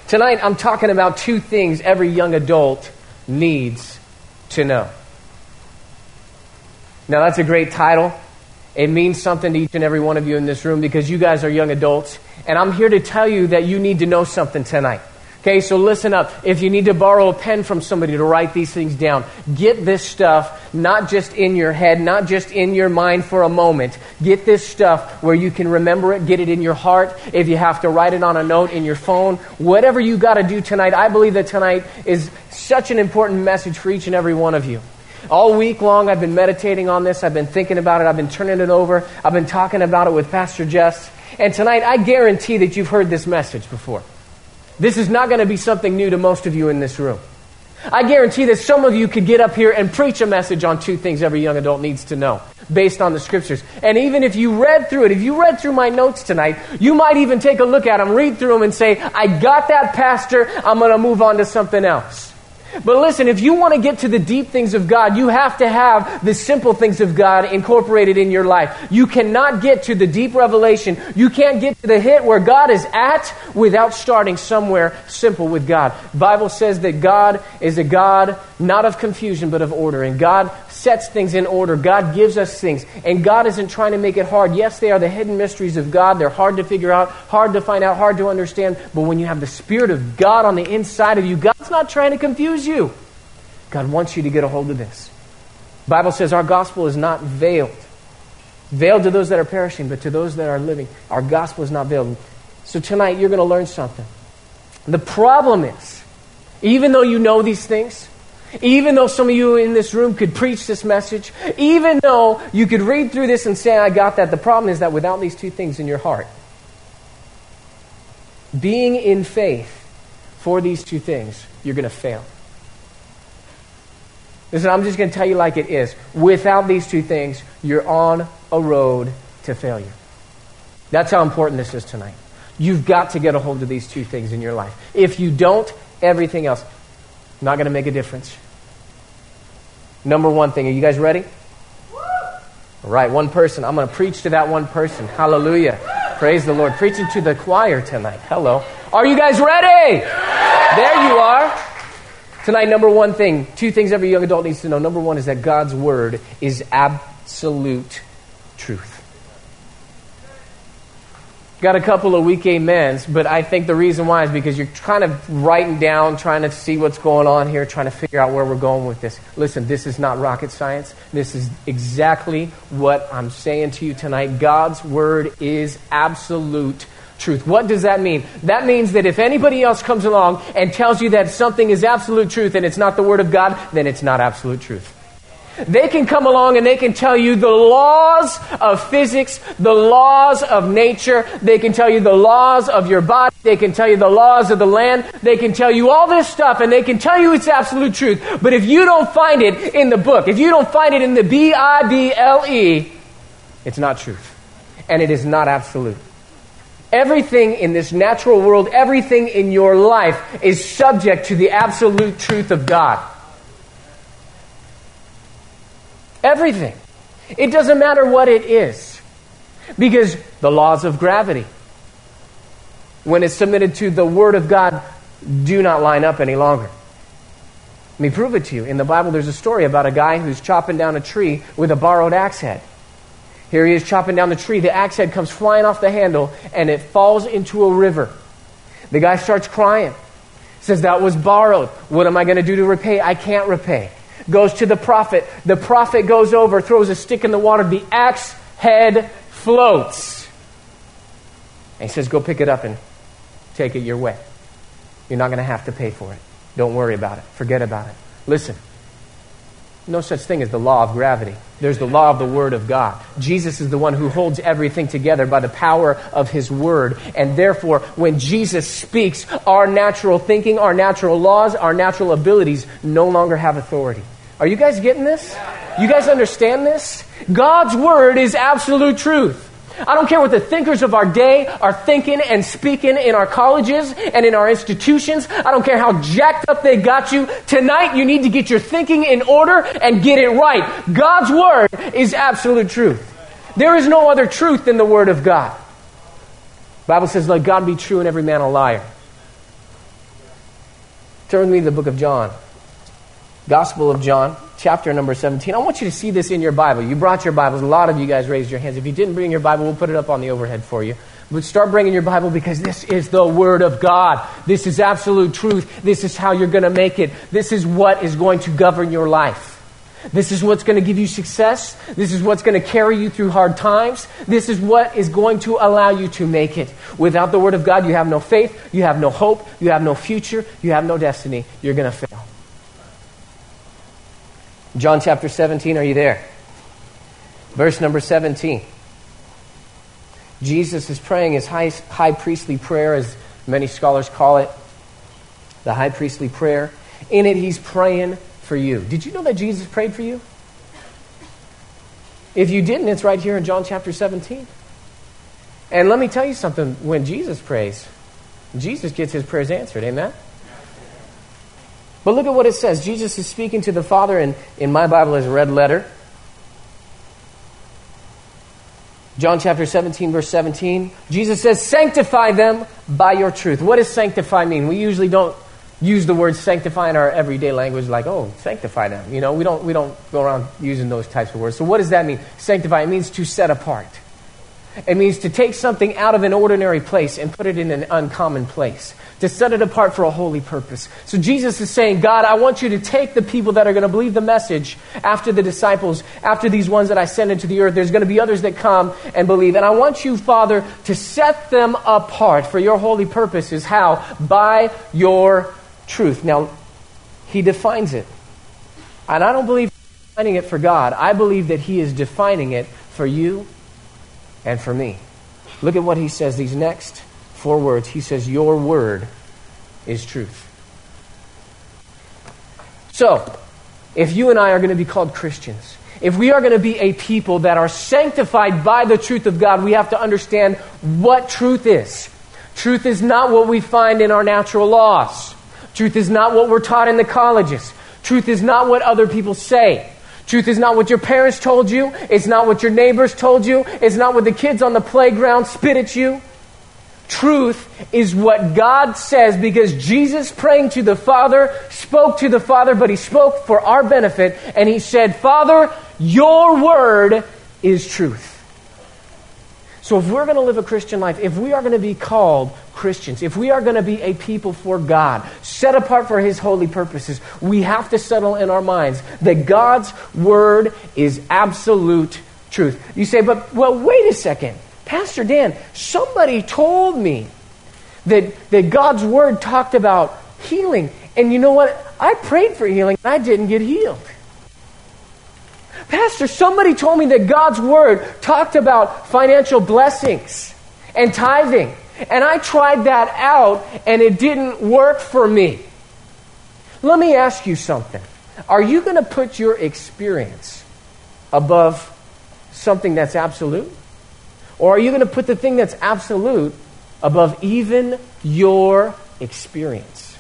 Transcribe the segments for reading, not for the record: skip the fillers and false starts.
Tonight, I'm talking about two things every young adult needs to know. Now, that's a great title. It means something to each and every one of you in this room because you guys are young adults. And I'm here to tell you that you need to know something tonight. Okay, so listen up. If you need to borrow a pen from somebody to write these things down, get this stuff not just in your head, not just in your mind for a moment. Get this stuff where you can remember it, get it in your heart. If you have to write it on a note in your phone, whatever you got to do tonight, I believe that tonight is such an important message for each and every one of you. All week long, I've been meditating on this. I've been thinking about it. I've been turning it over. I've been talking about it with Pastor Jess. And tonight, I guarantee that you've heard this message before. This is not going to be something new to most of you in this room. I guarantee that some of you could get up here and preach a message on two things every young adult needs to know based on the scriptures. And even if you read through it, if you read through my notes tonight, you might even take a look at them, read through them and say, I got that, Pastor. I'm going to move on to something else. But listen, if you want to get to the deep things of God, you have to have the simple things of God incorporated in your life. You cannot get to the deep revelation. You can't get to the hit where God is at without starting somewhere simple with God. The Bible says that God is a God not of confusion but of order. And God sets things in order. God gives us things. And God isn't trying to make it hard. Yes, they are the hidden mysteries of God. They're hard to figure out, hard to find out, hard to understand. But when you have the Spirit of God on the inside of you, God's not trying to confuse you. God wants you to get a hold of this. The Bible says our gospel is not veiled. Veiled to those that are perishing, but to those that are living, our gospel is not veiled. So tonight you're going to learn something. The problem is, even though you know these things, even though some of you in this room could preach this message, even though you could read through this and say, I got that, the problem is that without these two things in your heart, being in faith for these two things, you're going to fail. Listen, I'm just going to tell you like it is. Without these two things, you're on a road to failure. That's how important this is tonight. You've got to get a hold of these two things in your life. If you don't, everything else, not going to make a difference. Number one thing. Are you guys ready? All right, one person. I'm going to preach to that one person. Hallelujah. Praise the Lord. Preaching to the choir tonight. Hello. Are you guys ready? There you are. Tonight, number one thing, two things every young adult needs to know. Number one is that God's Word is absolute truth. Got a couple of weak amens, but I think the reason why is because you're kind of writing down, trying to see what's going on here, trying to figure out where we're going with this. Listen, this is not rocket science. This is exactly what I'm saying to you tonight. God's Word is absolute truth. What does that mean? That means that if anybody else comes along and tells you that something is absolute truth and it's not the Word of God, then it's not absolute truth. They can come along and they can tell you the laws of physics, the laws of nature. They can tell you the laws of your body. They can tell you the laws of the land. They can tell you all this stuff and they can tell you it's absolute truth. But if you don't find it in the book, if you don't find it in the Bible, it's not truth. And it is not absolute. Everything in this natural world, everything in your life is subject to the absolute truth of God. Everything. It doesn't matter what it is. Because the laws of gravity, when it's submitted to the Word of God, do not line up any longer. Let me prove it to you. In the Bible, there's a story about a guy who's chopping down a tree with a borrowed axe head. Here he is chopping down the tree. The axe head comes flying off the handle, and it falls into a river. The guy starts crying. Says, that was borrowed. What am I going to do to repay? I can't repay. Goes to the prophet. The prophet goes over, throws a stick in the water. The axe head floats. And he says, go pick it up and take it your way. You're not going to have to pay for it. Don't worry about it. Forget about it. Listen. No such thing as the law of gravity. There's the law of the Word of God. Jesus is the one who holds everything together by the power of His Word. And therefore, when Jesus speaks, our natural thinking, our natural laws, our natural abilities no longer have authority. Are you guys getting this? You guys understand this? God's Word is absolute truth. I don't care what the thinkers of our day are thinking and speaking in our colleges and in our institutions. I don't care how jacked up they got you. Tonight, you need to get your thinking in order and get it right. God's Word is absolute truth. There is no other truth than the Word of God. The Bible says, let God be true and every man a liar. Turn with me to the book of John. Gospel of John, chapter number 17. I want you to see this in your Bible. You brought your Bibles. A lot of you guys raised your hands. If you didn't bring your Bible, we'll put it up on the overhead for you. But start bringing your Bible, because this is the Word of God. This is absolute truth. This is how you're going to make it. This is what is going to govern your life. This is what's going to give you success. This is what's going to carry you through hard times. This is what is going to allow you to make it. Without the Word of God, you have no faith, you have no hope, you have no future, you have no destiny. You're going to fail. John chapter 17, are you there? Verse number 17. Jesus is praying his high priestly prayer, as many scholars call it, the high priestly prayer. In it, he's praying for you. Did you know that Jesus prayed for you? If you didn't, it's right here in John chapter 17. And let me tell you something. When Jesus prays, Jesus gets his prayers answered. Amen? But look at what it says. Jesus is speaking to the Father, and in my Bible is a red letter. John chapter 17, verse 17. Jesus says, sanctify them by your truth. What does sanctify mean? We usually don't use the word sanctify in our everyday language, like, oh, sanctify them. You know, we don't go around using those types of words. So what does that mean? Sanctify, it means to set apart. It means to take something out of an ordinary place and put it in an uncommon place. To set it apart for a holy purpose. So Jesus is saying, God, I want you to take the people that are going to believe the message after the disciples, after these ones that I send into the earth. There's going to be others that come and believe. And I want you, Father, to set them apart for your holy purposes. How? By your truth. Now, he defines it. And I don't believe he's defining it for God. I believe that he is defining it for you and for me. Look at what he says, these next 4 words. He says, your word is truth. So, if you and I are going to be called Christians, if we are going to be a people that are sanctified by the truth of God, we have to understand what truth is. Truth is not what we find in our natural laws. Truth is not what we're taught in the colleges. Truth is not what other people say. Truth is not what your parents told you. It's not what your neighbors told you. It's not what the kids on the playground spit at you. Truth is what God says, because Jesus, praying to the Father, spoke to the Father, but he spoke for our benefit, and he said, Father, your word is truth. So if we're going to live a Christian life, if we are going to be called Christians, if we are going to be a people for God, set apart for his holy purposes, we have to settle in our minds that God's word is absolute truth. You say, but, well, wait a second. Pastor Dan, somebody told me that God's word talked about healing. And you know what? I prayed for healing and I didn't get healed. Pastor, somebody told me that God's word talked about financial blessings and tithing. And I tried that out and it didn't work for me. Let me ask you something. Are you going to put your experience above something that's absolute? Or are you going to put the thing that's absolute above even your experience?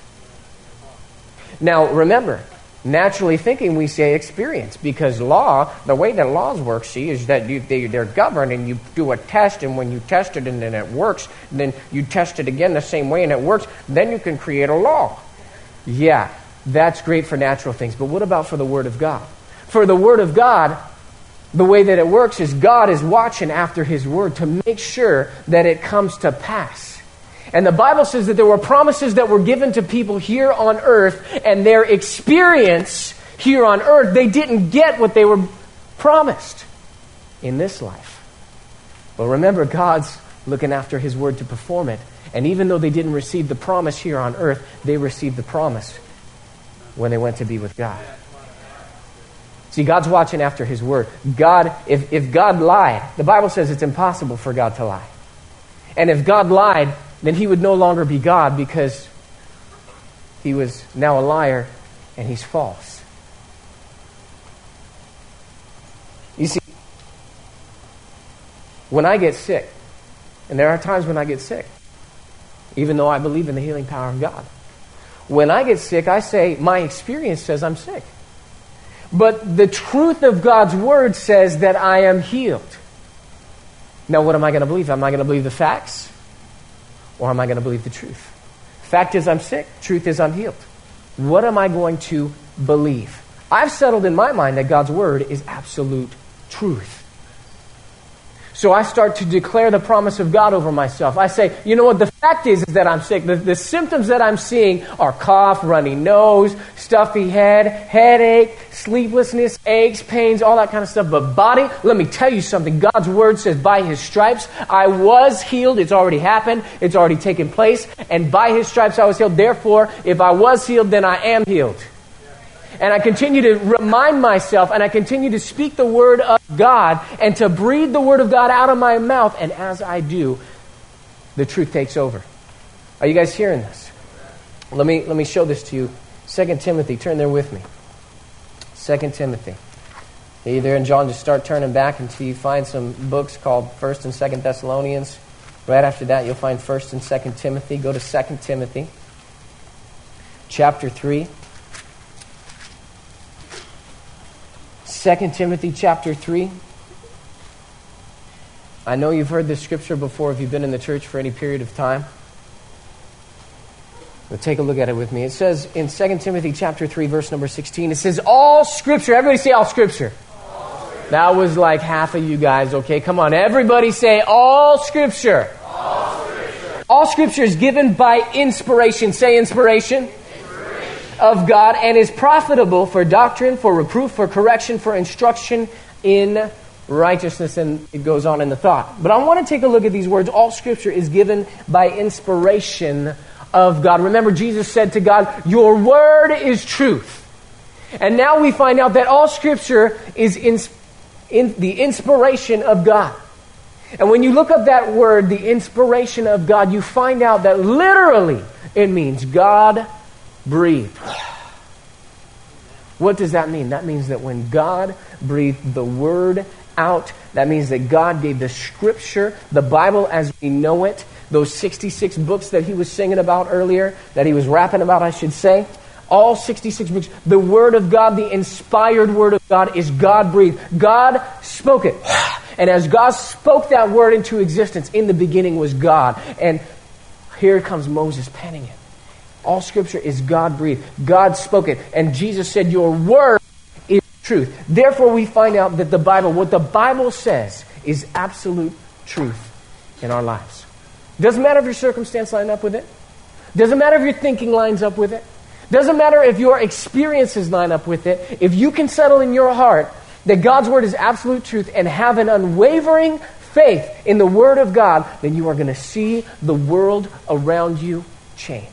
Now, remember, naturally thinking, we say experience, because law, the way that laws work, see, is that they're governed, and you do a test, and when you test it and then it works, then you test it again the same way and it works, then you can create a law. Yeah, that's great for natural things, but what about for the Word of God? For the Word of God, the way that it works is God is watching after his word to make sure that it comes to pass. And the Bible says that there were promises that were given to people here on earth, and their experience here on earth, they didn't get what they were promised in this life. But remember, God's looking after his word to perform it. And even though they didn't receive the promise here on earth, they received the promise when they went to be with God. See, God's watching after his word. God, if God lied, the Bible says it's impossible for God to lie. And if God lied, then he would no longer be God, because he was now a liar and he's false. You see, when I get sick, and there are times when I get sick, even though I believe in the healing power of God, when I get sick, I say, my experience says I'm sick. But the truth of God's word says that I am healed. Now, what am I going to believe? Am I going to believe the facts? Or am I going to believe the truth? Fact is I'm sick. Truth is I'm healed. What am I going to believe? I've settled in my mind that God's word is absolute truth. So I start to declare the promise of God over myself. I say, you know what, the fact is that I'm sick. The symptoms that I'm seeing are cough, runny nose, stuffy head, headache, sleeplessness, aches, pains, all that kind of stuff. But body, let me tell you something. God's word says, by his stripes I was healed. It's already happened. It's already taken place. And by his stripes I was healed. Therefore, if I was healed, then I am healed. And I continue to remind myself, and I continue to speak the word of God and to breathe the word of God out of my mouth. And as I do, the truth takes over. Are you guys hearing this? Let me show this to you. 2 Timothy, turn there with me. 2 Timothy. Either in John, just start turning back until you find some books called 1st and 2nd Thessalonians. Right after that, you'll find 1st and 2nd Timothy. Go to 2 Timothy, chapter 3. 2 Timothy chapter 3. I know you've heard this scripture before if you've been in the church for any period of time. But take a look at it with me. It says in 2 Timothy chapter 3, verse number 16, it says, all scripture. Everybody say all scripture. All scripture. That was like half of you guys, okay? Come on, everybody say all scripture. All scripture. All scripture is given by inspiration. Say inspiration. Of God, and is profitable for doctrine, for reproof, for correction, for instruction in righteousness. And it goes on in the thought. But I want to take a look at these words. All scripture is given by inspiration of God. Remember, Jesus said to God, your word is truth. And now we find out that all scripture is in the inspiration of God. And when you look up that word, the inspiration of God, you find out that literally it means God breathed. What does that mean? That means that when God breathed the word out, that means that God gave the scripture, the Bible as we know it, those 66 books that he was singing about earlier, that he was rapping about, I should say, all 66 books, the word of God, the inspired word of God is God breathed. God spoke it. And as God spoke that word into existence, in the beginning was God. And here comes Moses penning it. All scripture is God-breathed. God spoke it. And Jesus said, your word is truth. Therefore, we find out that the Bible, what the Bible says, is absolute truth in our lives. Doesn't matter if your circumstance lines up with it. Doesn't matter if your thinking lines up with it. Doesn't matter if your experiences line up with it. If you can settle in your heart that God's word is absolute truth and have an unwavering faith in the word of God, then you are going to see the world around you change.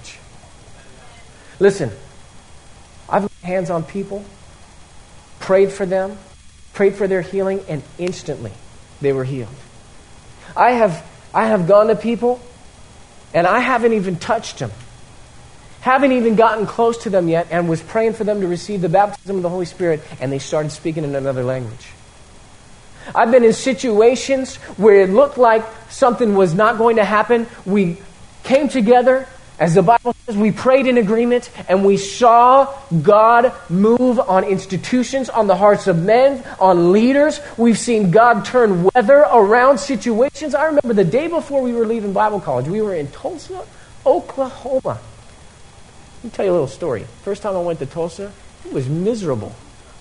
Listen, I've laid hands on people, prayed for them, prayed for their healing, and instantly they were healed. I have gone to people, and I haven't even touched them, haven't even gotten close to them yet, and was praying for them to receive the baptism of the Holy Spirit, and they started speaking in another language. I've been in situations where it looked like something was not going to happen. We came together. As the Bible says, we prayed in agreement and we saw God move on institutions, on the hearts of men, on leaders. We've seen God turn weather around situations. I remember the day before we were leaving Bible college, we were in Tulsa, Oklahoma. Let me tell you a little story. First time I went to Tulsa, it was miserable.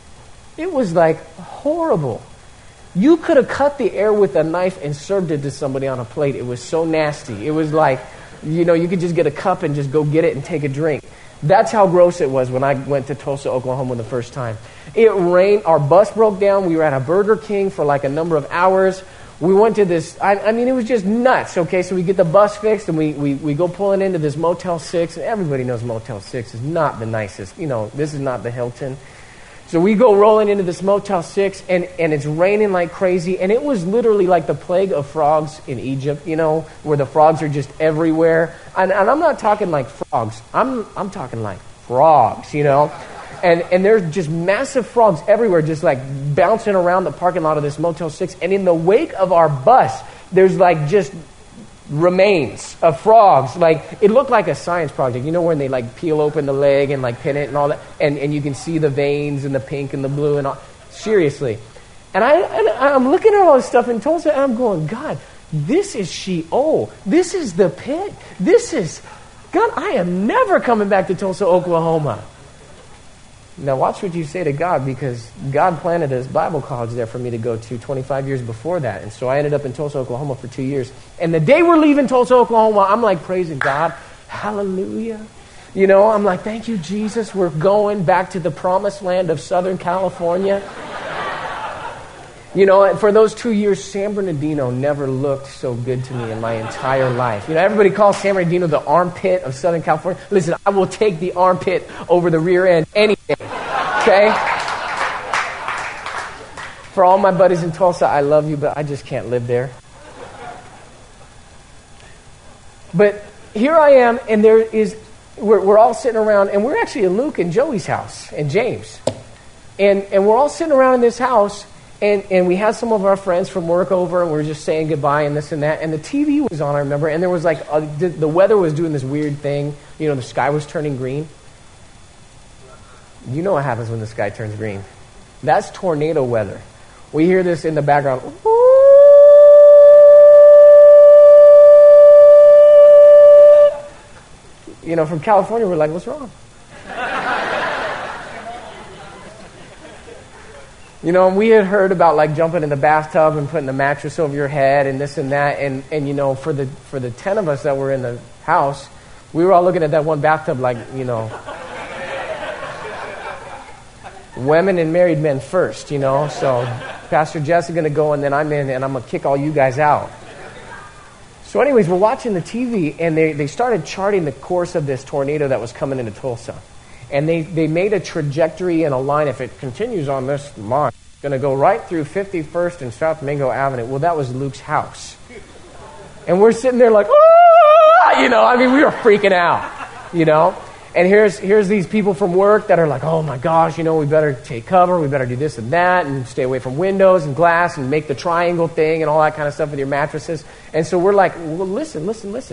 It was like horrible. You could have cut the air with a knife and served it to somebody on a plate. It was so nasty. It was like, you know, you could just get a cup and just go get it and take a drink. That's how gross it was when I went to Tulsa, Oklahoma the first time. It rained. Our bus broke down. We were at a Burger King for like a number of hours. We went to this, I mean, it was just nuts, okay? So we get the bus fixed and we go pulling into this Motel 6. And everybody knows Motel 6 is not the nicest. You know, this is not the Hilton. So we go rolling into this Motel 6, and it's raining like crazy, and it was literally like the plague of frogs in Egypt, you know, where the frogs are just everywhere. And I'm not talking like frogs. I'm talking like frogs, you know. And there's just massive frogs everywhere, just like bouncing around the parking lot of this Motel 6. And in the wake of our bus, there's like just remains of frogs. Like, it looked like a science project. You know, when they like peel open the leg and like pin it and all that, and you can see the veins and the pink and the blue and all. Seriously. And I'm looking at all this stuff in Tulsa, and I'm going, God, this is Sheol. This is the pit. This is, God, I am never coming back to Tulsa, Oklahoma. Now watch what you say to God, because God planted a Bible college there for me to go to 25 years before that. And so I ended up in Tulsa, Oklahoma for 2 years. And the day we're leaving Tulsa, Oklahoma, I'm like praising God. Hallelujah. You know, I'm like, thank you, Jesus. We're going back to the promised land of Southern California. You know, and for those 2 years, San Bernardino never looked so good to me in my entire life. You know, everybody calls San Bernardino the armpit of Southern California. Listen, I will take the armpit over the rear end any day. Okay? For all my buddies in Tulsa, I love you, but I just can't live there. But here I am, and we're all sitting around, and we're actually in Luke and Joey's house, and James. And we're all sitting around in this house, and we had some of our friends from work over, and we were just saying goodbye and this and that. And the TV was on, I remember, and there was like, the weather was doing this weird thing. You know, the sky was turning green. You know what happens when the sky turns green. That's tornado weather. We hear this in the background. You know, from California, we're like, what's wrong? You know, and we had heard about like jumping in the bathtub and putting the mattress over your head and this and that. And you know, for the 10 of us that were in the house, we were all looking at that one bathtub like, you know, women and married men first, you know. So Pastor Jess is going to go, and then I'm in, and I'm going to kick all you guys out. So anyways, we're watching the TV, and they started charting the course of this tornado that was coming into Tulsa. And they made a trajectory and a line. If it continues on this line, it's going to go right through 51st and South Mingo Avenue. Well, that was Luke's house. And we're sitting there like, you know, I mean, we were freaking out, you know. And here's these people from work that are like, oh my gosh, you know, we better take cover, we better do this and that, and stay away from windows and glass, and make the triangle thing and all that kind of stuff with your mattresses. And so we're like, well, listen.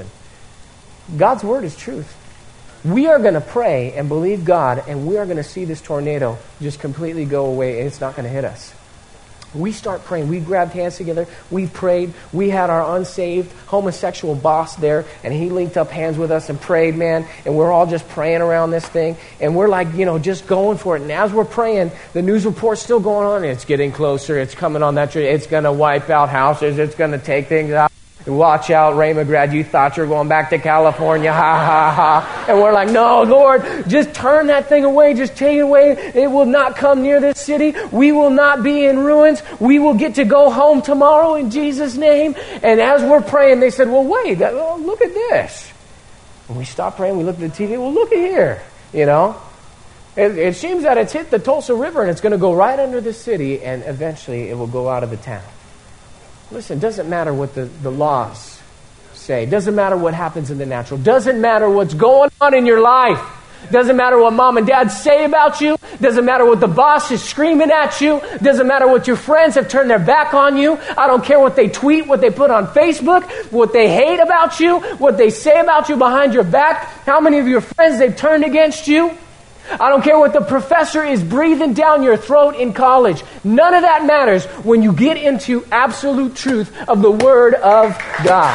God's word is truth. We are going to pray and believe God, and we are going to see this tornado just completely go away, and it's not going to hit us. We start praying. We grabbed hands together. We prayed. We had our unsaved homosexual boss there, and he linked up hands with us and prayed, man. And we're all just praying around this thing. And we're like, you know, just going for it. And as we're praying, the news report's still going on. It's getting closer. It's coming on that tree. It's going to wipe out houses. It's going to take things out. Watch out, Ray McGrath, you thought you were going back to California, ha, ha, ha. And we're like, no, Lord, just turn that thing away, just take it away. It will not come near this city. We will not be in ruins. We will get to go home tomorrow in Jesus' name. And as we're praying, they said, well, wait, look at this. And we stopped praying, we looked at the TV, well, look at here, you know. It seems that it's hit the Tulsa River, and it's going to go right under the city, and eventually it will go out of the town. Listen, it doesn't matter what the laws say. It doesn't matter what happens in the natural. It doesn't matter what's going on in your life. It doesn't matter what mom and dad say about you. It doesn't matter what the boss is screaming at you. It doesn't matter what your friends have turned their back on you. I don't care what they tweet, what they put on Facebook, what they hate about you, what they say about you behind your back, how many of your friends they've turned against you. I don't care what the professor is breathing down your throat in college. None of that matters when you get into absolute truth of the Word of God.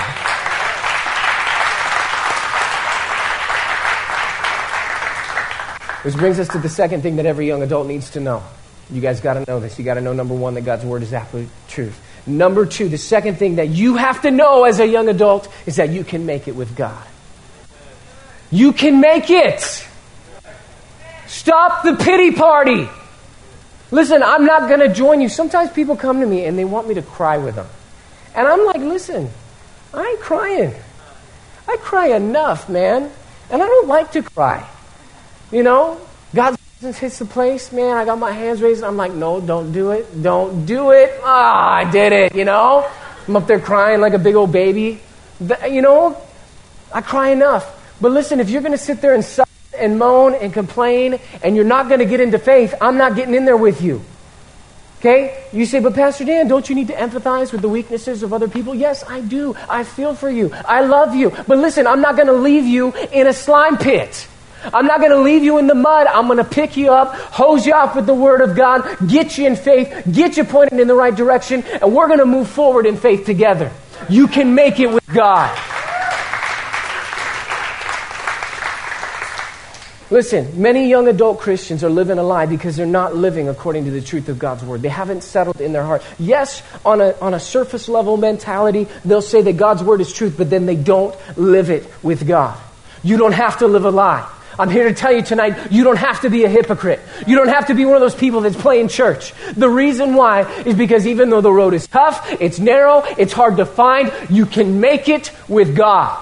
Which brings us to the second thing that every young adult needs to know. You guys got to know this. You got to know, number one, that God's Word is absolute truth. Number two, the second thing that you have to know as a young adult is that you can make it with God. You can make it. Stop the pity party. Listen, I'm not going to join you. Sometimes people come to me and they want me to cry with them. And I'm like, listen, I ain't crying. I cry enough, man. And I don't like to cry. You know, God's presence hits the place, man. I got my hands raised. I'm like, no, don't do it. Don't do it. I did it, you know. I'm up there crying like a big old baby. You know, I cry enough. But listen, if you're going to sit there and suffer and moan and complain, and you're not going to get into faith, I'm not getting in there with you. Okay? You say, but Pastor Dan, don't you need to empathize with the weaknesses of other people? Yes, I do. I feel for you. I love you. But listen, I'm not going to leave you in a slime pit. I'm not going to leave you in the mud. I'm going to pick you up, hose you off with the Word of God, get you in faith, get you pointed in the right direction, and we're going to move forward in faith together. You can make it with God. Listen, many young adult Christians are living a lie because they're not living according to the truth of God's word. They haven't settled in their heart. Yes, on a surface level mentality, they'll say that God's word is truth, but then they don't live it with God. You don't have to live a lie. I'm here to tell you tonight, you don't have to be a hypocrite. You don't have to be one of those people that's playing church. The reason why is because even though the road is tough, it's narrow, it's hard to find, you can make it with God.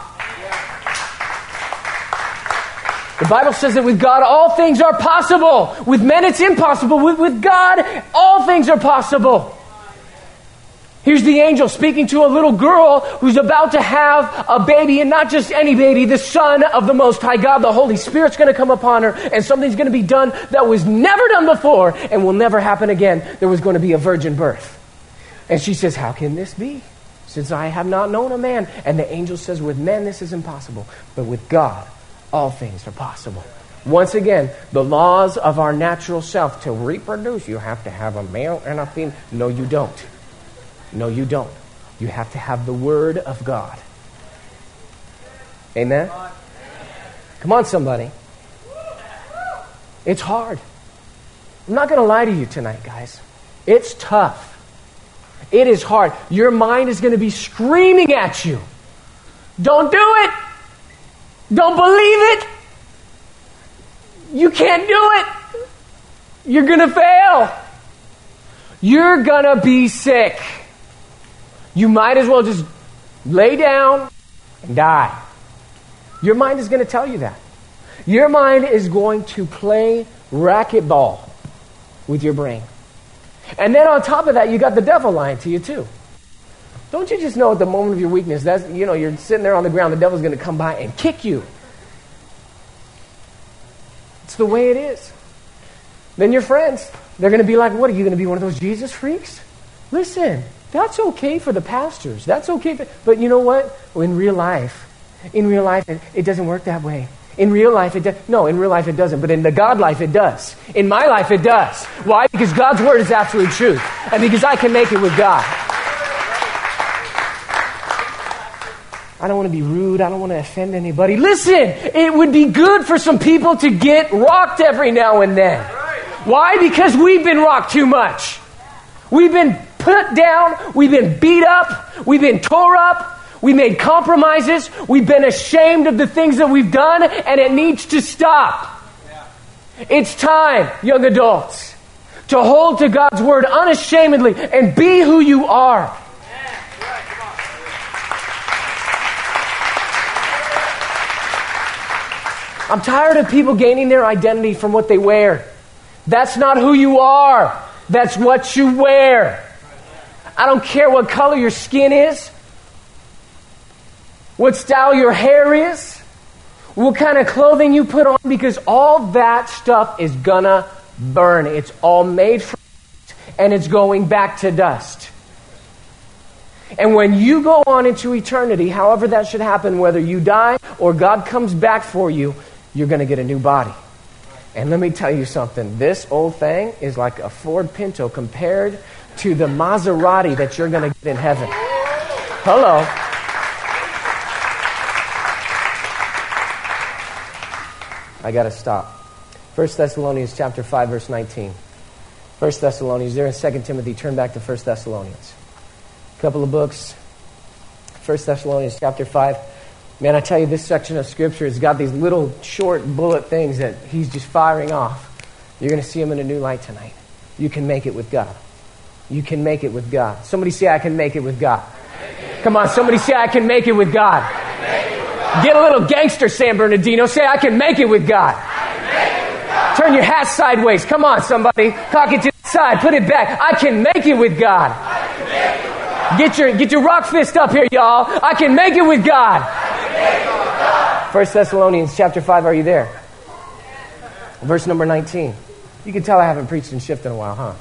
The Bible says that with God, all things are possible. With men, it's impossible. With God, all things are possible. Here's the angel speaking to a little girl who's about to have a baby, and not just any baby, the Son of the Most High God. The Holy Spirit's going to come upon her, and something's going to be done that was never done before and will never happen again. There was going to be a virgin birth. And she says, how can this be? Since I have not known a man. And the angel says, with men, this is impossible. But with God, all things are possible. Once again, the laws of our natural self. To reproduce, you have to have a male and a female. No, you don't. No, you don't. You have to have the Word of God. Amen? Come on, somebody. It's hard. I'm not going to lie to you tonight, guys. It's tough. It is hard. Your mind is going to be screaming at you. Don't do it. Don't believe it. You can't do it. You're going to fail. You're going to be sick. You might as well just lay down and die. Your mind is going to tell you that. Your mind is going to play racquetball with your brain. And then on top of that, you got the devil lying to you too. Don't you just know at the moment of your weakness, that's, you're sitting there on the ground, the devil's going to come by and kick you. It's the way it is. Then your friends, they're going to be like, what, are you going to be one of those Jesus freaks? Listen, that's okay for the pastors. That's okay. But you know what? Well, in real life, it doesn't work that way. In real life, it does. No, in real life, it doesn't. But in the God life, it does. In my life, it does. Why? Because God's word is absolute truth. And because I can make it with God. I don't want to be rude. I don't want to offend anybody. Listen, it would be good for some people to get rocked every now and then. Why? Because we've been rocked too much. We've been put down. We've been beat up. We've been tore up. We made compromises. We've been ashamed of the things that we've done, and it needs to stop. It's time, young adults, to hold to God's word unashamedly and be who you are. I'm tired of people gaining their identity from what they wear. That's not who you are. That's what you wear. I don't care what color your skin is, what style your hair is, what kind of clothing you put on, because all that stuff is gonna burn. It's all made from dust, and it's going back to dust. And when you go on into eternity, however that should happen, whether you die or God comes back for you, you're going to get a new body. And let me tell you something. This old thing is like a Ford Pinto compared to the Maserati that you're going to get in heaven. Hello. I got to stop. 1 Thessalonians chapter 5, verse 19. 1 Thessalonians, there in 2 Timothy. Turn back to 1 Thessalonians. A couple of books. 1 Thessalonians chapter 5. Man, I tell you, this section of Scripture has got these little short bullet things that he's just firing off. You're going to see them in a new light tonight. You can make it with God. You can make it with God. Somebody say, I can make it with God. Come on, somebody say, I can make it with God. Get a little gangster, San Bernardino. Say, I can make it with God. Turn your hat sideways. Come on, somebody. Cock it to the side. Put it back. I can make it with God. Get your rock fist up here, y'all. I can make it with God. 1 Thessalonians chapter 5, are you there? Verse number 19. You can tell I haven't preached and shifted in a while, huh?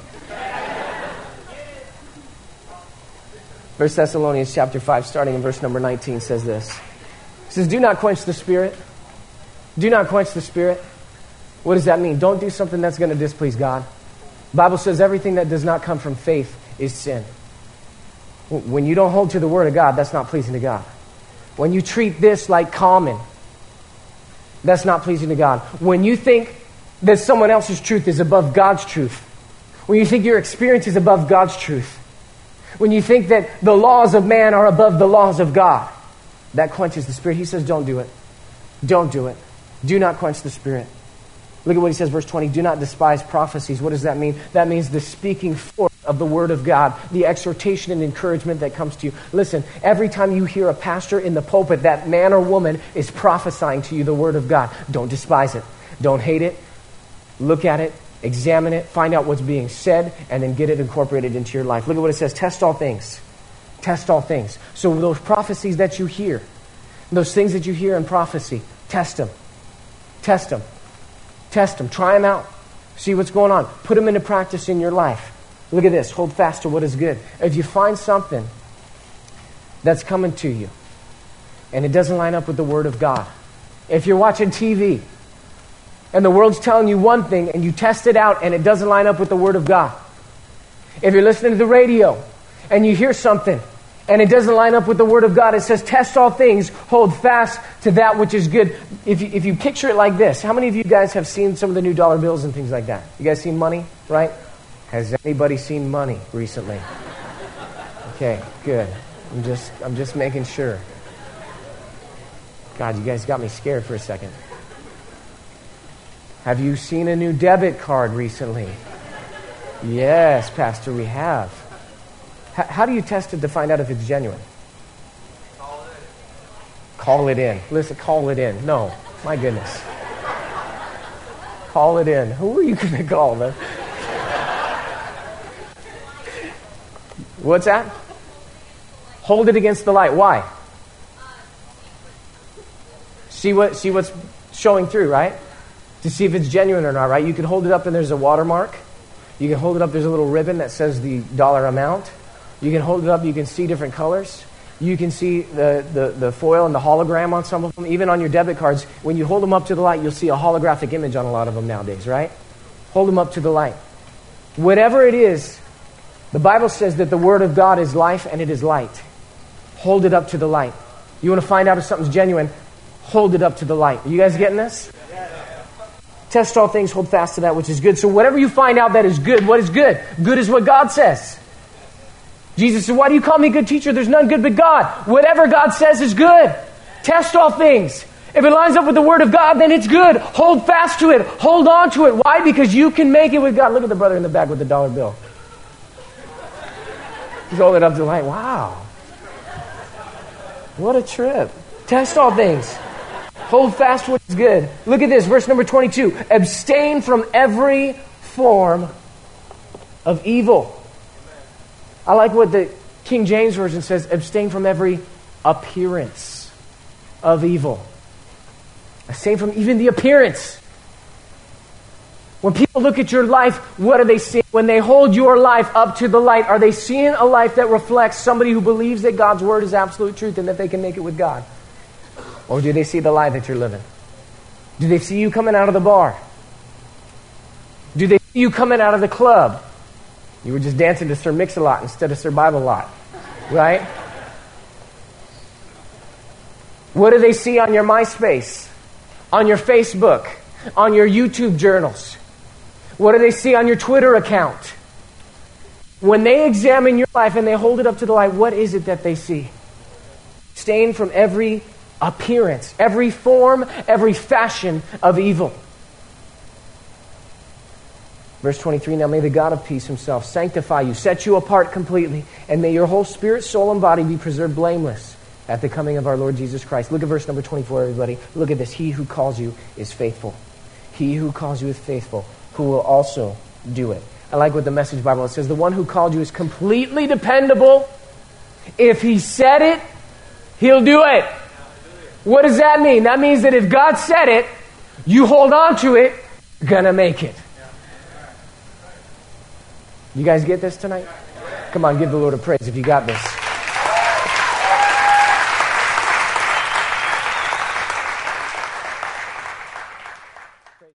1 Thessalonians chapter 5, starting in verse number 19, says this. It says, do not quench the Spirit. Do not quench the Spirit. What does that mean? Don't do something that's going to displease God. The Bible says everything that does not come from faith is sin. When you don't hold to the Word of God, that's not pleasing to God. When you treat this like common, That's not pleasing to God. When you think that someone else's truth is above God's truth, when you think your experience is above God's truth, when you think that the laws of man are above the laws of God, that quenches the Spirit. He says, don't do it. Don't do it. Do not quench the Spirit. Look at what he says, verse 20. Do not despise prophecies. What does that mean? That means the speaking forth of the Word of God, the exhortation and encouragement that comes to you. Listen, every time you hear a pastor in the pulpit, that man or woman is prophesying to you the Word of God. Don't despise it. Don't hate it. Look at it. Examine it. Find out what's being said, and then get it incorporated into your life. Look at what it says. Test all things. Test all things. So those prophecies that you hear, those things that you hear in prophecy, test them. Test them. Test them. Try them out. See what's going on. Put them into practice in your life. Look at this. Hold fast to what is good. If you find something that's coming to you and it doesn't line up with the Word of God, if you're watching TV and the world's telling you one thing and you test it out and it doesn't line up with the Word of God, if you're listening to the radio and you hear something and it doesn't line up with the Word of God, it says, test all things, hold fast to that which is good. If you picture it like this, how many of you guys have seen some of the new dollar bills and things like that? You guys seen money, right? Has anybody seen money recently? Okay, good. I'm just making sure. God, you guys got me scared for a second. Have you seen a new debit card recently? Yes, Pastor, we have. How do you test it to find out if it's genuine? Call it in. Listen, call it in. No, my goodness. Call it in. Who are you going to call, man? What's that? Hold it against the light. Why? See what's showing through, right? To see if it's genuine or not, right? You can hold it up and there's a watermark. You can hold it up, there's a little ribbon that says the dollar amount. You can hold it up, you can see different colors. You can see the foil and the hologram on some of them. Even on your debit cards, when you hold them up to the light, you'll see a holographic image on a lot of them nowadays, right? Hold them up to the light. Whatever it is, the Bible says that the Word of God is life and it is light. Hold it up to the light. You want to find out if something's genuine, hold it up to the light. Are you guys getting this? Test all things, hold fast to that which is good. So whatever you find out that is good, what is good? Good is what God says. Jesus said, why do you call me good teacher? There's none good but God. Whatever God says is good. Test all things. If it lines up with the Word of God, then it's good. Hold fast to it. Hold on to it. Why? Because you can make it with God. Look at the brother in the back with the dollar bill. He's holding it up to the light. Wow. What a trip. Test all things. Hold fast to what is good. Look at this, verse number 22. Abstain from every form of evil. I like what the King James Version says, abstain from every appearance of evil. Abstain from even the appearance. When people look at your life, what are they seeing? When they hold your life up to the light, are they seeing a life that reflects somebody who believes that God's Word is absolute truth and that they can make it with God? Or do they see the lie that you're living? Do they see you coming out of the bar? Do they see you coming out of the club? You were just dancing to Sir Mix-a-Lot instead of Sir Bible-Lot, right? What do they see on your MySpace, on your Facebook, on your YouTube journals? What do they see on your Twitter account? When they examine your life and they hold it up to the light, what is it that they see? Abstain from every appearance, every form, every fashion of evil. Verse 23, now may the God of peace himself sanctify you, set you apart completely, and may your whole spirit, soul, and body be preserved blameless at the coming of our Lord Jesus Christ. Look at verse number 24, everybody. Look at this. He who calls you is faithful. He who calls you is faithful, who will also do it. I like what the Message Bible says. The one who called you is completely dependable. If he said it, he'll do it. What does that mean? That means that if God said it, you hold on to it, you're going to make it. You guys get this tonight? Come on, give the Lord a praise if you got this.